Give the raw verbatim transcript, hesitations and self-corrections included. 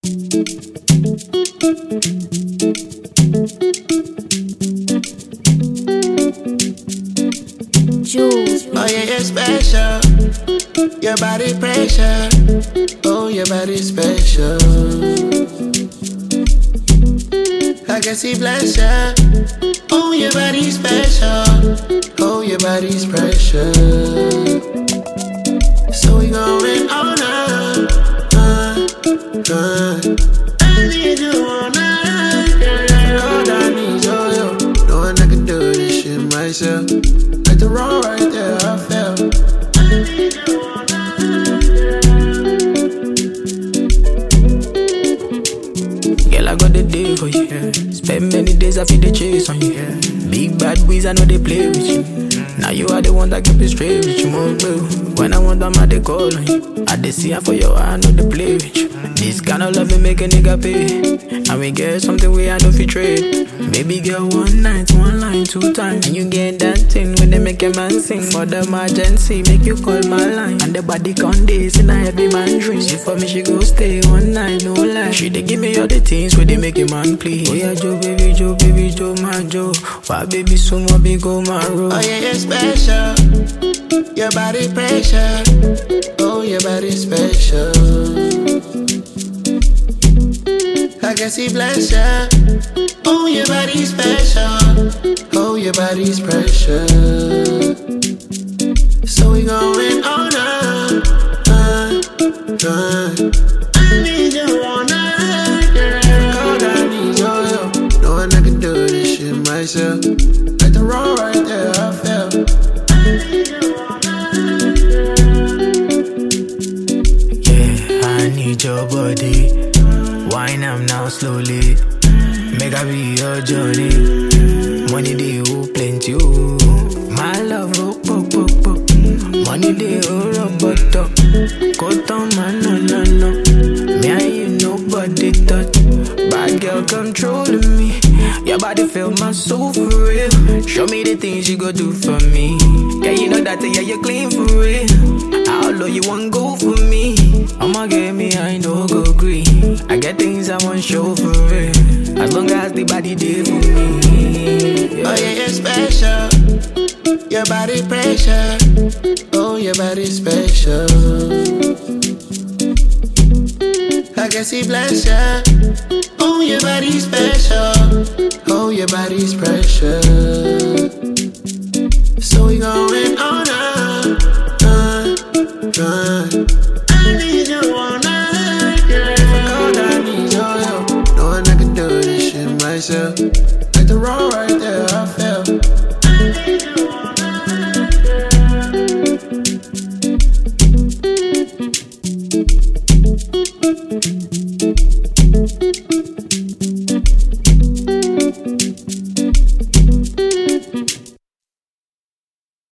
Jules. Oh yeah, you're special. Your body pressure. Oh, your body special. I can see pleasure. Oh, your body special. Oh, your body's pressure. So we going all night. Uh, uh. I need you all night. Yeah, all I need you, yo. No one I can do this shit myself. Like the wrong right there, I fell. I need you all night. Girl, I got the day for you. Yeah. Spend many days I feel the chase on you. Yeah. Big bad boys, I know they play with you. Now you are the one that keep it straight with you, more bro. When I want them, I they call on you. I they see her for your I know they play with you. This kind of love will make a nigga pay. And we get something we I know fi trade. Baby girl, one night, one line, two times. And you get that thing when they make a man sing. For the emergency, make you call my line. And the body con days in a heavy man dream. She for me, she go stay one night, no lie. She they give me all the things where they make a man please. Oh yeah, Joe, baby, Joe, baby, Joe, my Joe. Why baby, so my big old my road. Oh yeah, you're special. Your body pressure. Oh, your body special. I can see pleasure. Oh, your body's special. Oh, your body's pressure. So we going all night. Uh, uh. I need you all night. Yeah, all I need you, yo. No one I can do this shit myself. Like the wrong right there, I fell. I need you all night. Yeah, I need your body. Wine am now slowly. Make I be your journey. Money they owe plenty, oh. My love, oh, oh, oh, oh. Money they owe robot up. Go down, man, no, no, no. Me and you, nobody touch. Bad girl controlling me. Your body feel my soul for real. Show me the things you go do for me. Yeah, you know that, yeah, you're clean for real. How low you want go for me? I'ma get me, I know go green. I get things I want show for real. As long as the body did for me. Yeah. Oh yeah, you're special. Your body pressure. Oh, your body special. I can see pleasure. Oh, your body's special. Oh, your body's pressure. So we going all night. Uh, uh. I need you all night. Yeah, all I need you, yo. No one I can do this shit myself. Like the wrong